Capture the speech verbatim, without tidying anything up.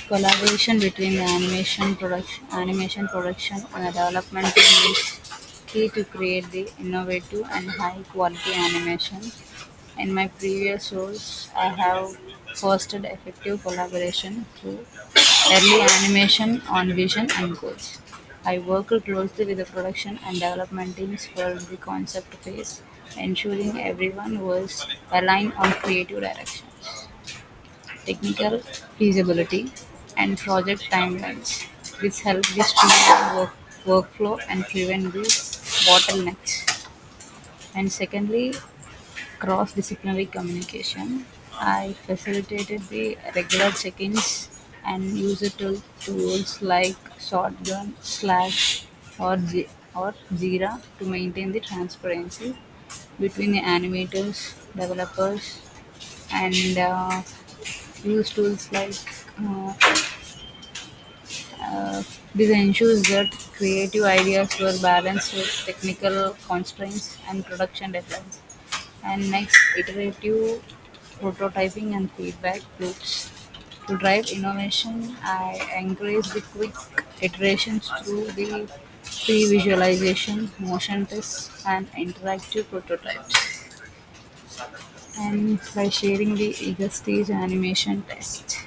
Collaboration between the animation production, animation production and the development team is key to create the innovative and high quality animation. In my previous roles, I have fostered effective collaboration through early animation on vision and goals. I worked closely with the production and development teams for the concept phase, ensuring everyone was aligned on creative directions, technical feasibility, and project timelines. This helped the streamline work, workflow and prevent the bottlenecks. And secondly, cross-disciplinary communication. I facilitated the regular check-ins and user tool- tools like Shotgun, Slack, or J- or Jira to maintain the transparency between the animators, developers, and uh, use tools like uh, uh, this ensures that creative ideas were balanced with technical constraints and production deadlines. And next, iterative prototyping and feedback loops. To drive innovation, I encourage the quick iterations through the pre-visualization, motion tests, and interactive prototypes, and by sharing the eager stage animation test.